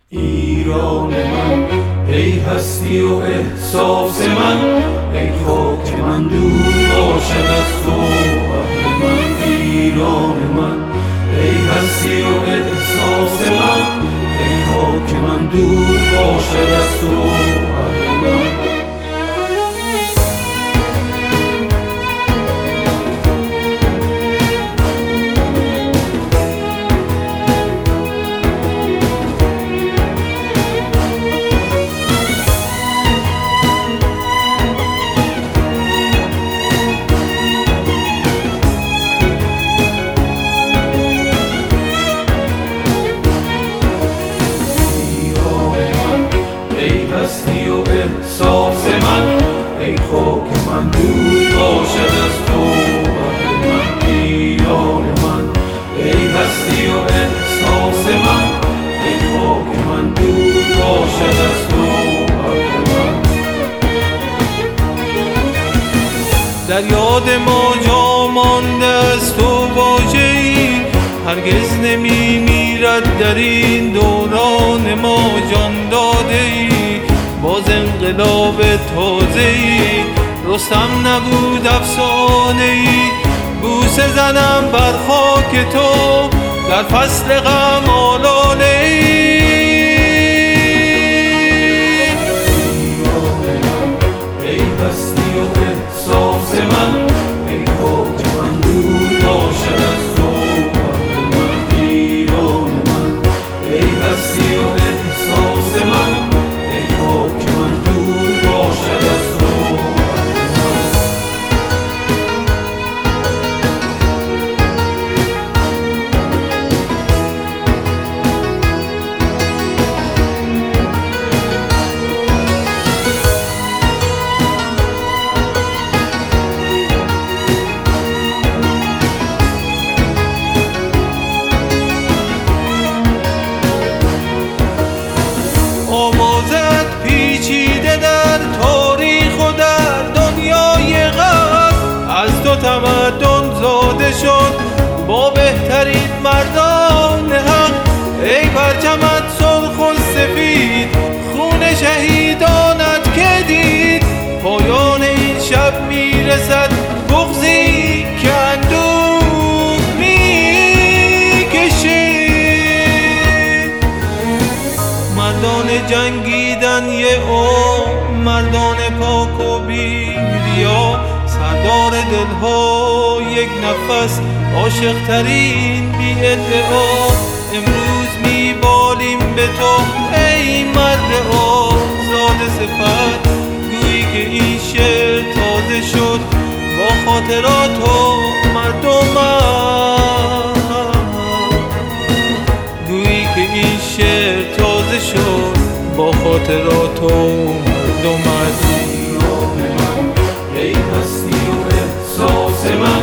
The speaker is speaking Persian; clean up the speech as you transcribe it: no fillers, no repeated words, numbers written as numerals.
ایران من، ای هستی و احساس من، ای خاک من دور باشد از تو اهل من. ایران من، ای هستی و احساس من، ای خاک من دور باشد از تو اهل من. هستی و احساس من، ای خاک من دور باشد از تو اهل من. ایران من، ای هستی و احساس من، ای خاک من دور باشد از تو اهل من. در یاد ما جا مانده از تو واژه‌ای، هرگز نمی میرد در این دوران ما جان داده‌ای. باز انقلاب تازه‌ای، رستم نبود افسانه‌ای. بوسه زنم بر خاک تو در فصل غم آلاله‌ای. ای هستی و احساس من، ای خاک من دور باشد از تو اهل من. ایران من، ای هستی و احساس من، ای خاک من دور باشد از تو اهل من. آوازت پیچیده در تاریخ و در دنیای غرب، از تو تمدن زاده شد با بهترین مردان حق. ای پرچمت سرخ و سفید، خون شهیدانت که دید. پایان این شب میرسد بغضی که اندوه میکشید. مردان جنگیدن یه مردان پاک و بی‌ریا، سردار دلها یک نفس، عاشق ترین بی ادعا. امروز میبالیم به تو ای مرد آزاد صفت، گویی که این شعر تازه شد با خاطرات و مردمت. گویی که این شعر تازه شد با خاطرات و مردمت. ایران من، ای هستی و احساس من،